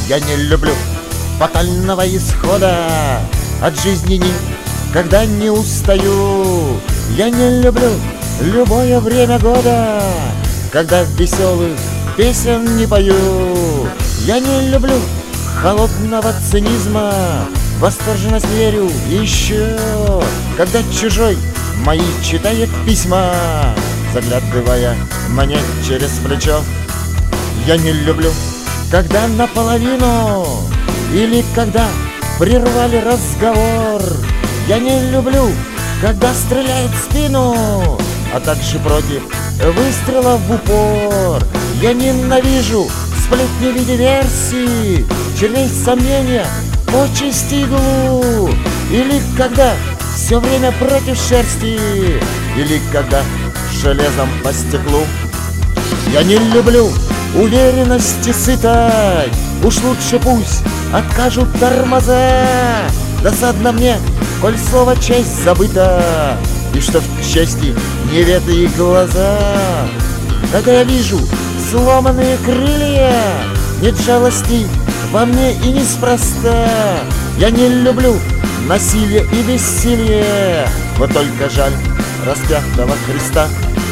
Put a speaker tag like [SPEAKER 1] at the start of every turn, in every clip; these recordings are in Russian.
[SPEAKER 1] Я не люблю фатального исхода от жизни никогда не устаю. Я не люблю любое время года, когда веселых песен не пою. Я не люблю холодного цинизма, восторженно верю еще, когда чужой мои читает письма, заглядывая мне через плечо. Я не люблю, когда наполовину или когда прервали разговор. Я не люблю, когда стреляют в спину, а также против выстрела в упор. Я ненавижу сплетни в виде версий, червей сомнения, почести иглу. Или когда все время против шерсти, или когда железом по стеклу. Я не люблю уверенности сытой, уж лучше пусть откажут тормоза. Досадно мне, коль слово честь забыто, и что в чести неведые глаза. Когда я вижу сломанные крылья, нет жалости во мне и неспроста. Я не люблю насилие и бессилие, вот только жаль распятого Христа.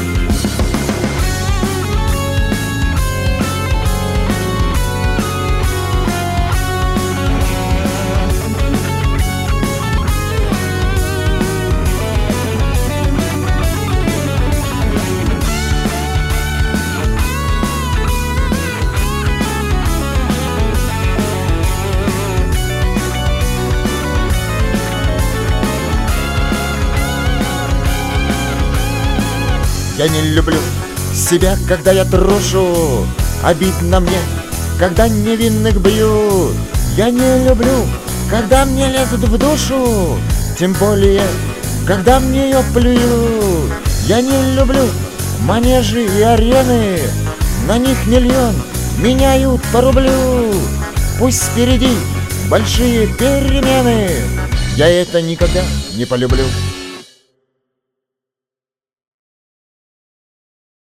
[SPEAKER 1] Я не люблю себя, когда я трушу, обидно мне, когда невинных бьют. Я не люблю, когда мне лезут в душу, тем более, когда мне ее плюют. Я не люблю манежи и арены, на них миллион меняют по рублю. Пусть впереди большие перемены, я это никогда не полюблю.